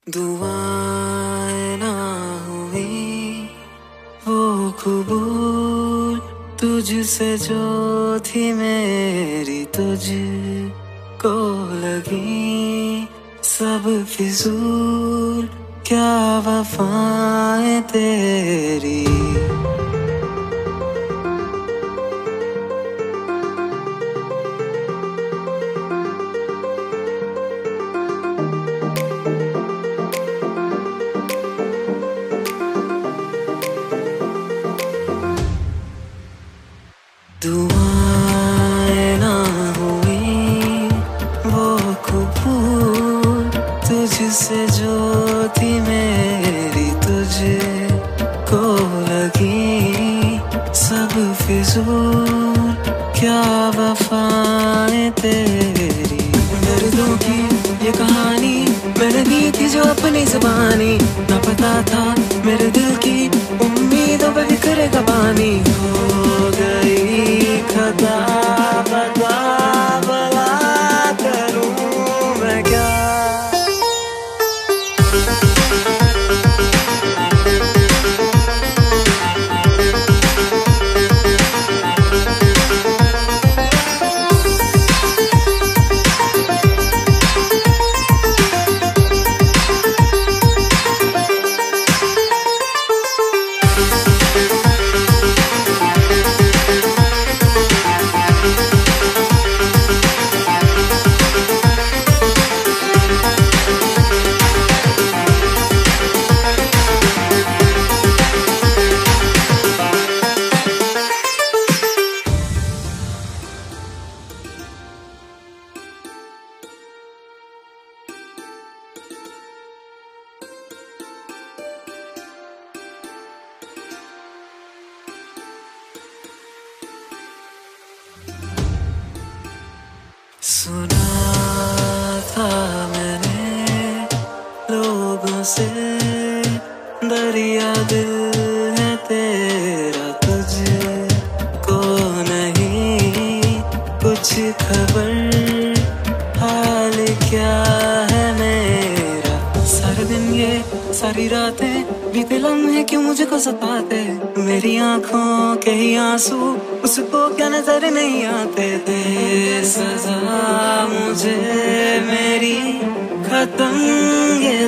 दुआएं ना हुई वो कबूल, तुझसे जो थी मेरी तुझ को लगी सब फिजूल, क्या वफाएं तेरी। दुआएं ना हुई वो कबूल, तुझसे जो थी मेरी तुझ को लगी सब फिजूल, क्या वफाएं तेरी। दर्दों की ये कहानी मैंने दी थी जो अपनी जुबानी, ना पता था मेरे दिल की उम्मीदों पे बिखरेगा पानी। हो गई खता, बता भला करूं मैं क्या। सुना था मैंने लोगों से, दरिया दिल है तेरा तुझको नहीं कुछ खबर, हाल क्या है मेरा। सारे दिन ये सारी रातें बीते लम्हे क्यों मुझको सताते, मेरी आंखों के ही आंसू उसको क्या नजर नहीं आते थे। सजा मुझे मेरी खत्म ये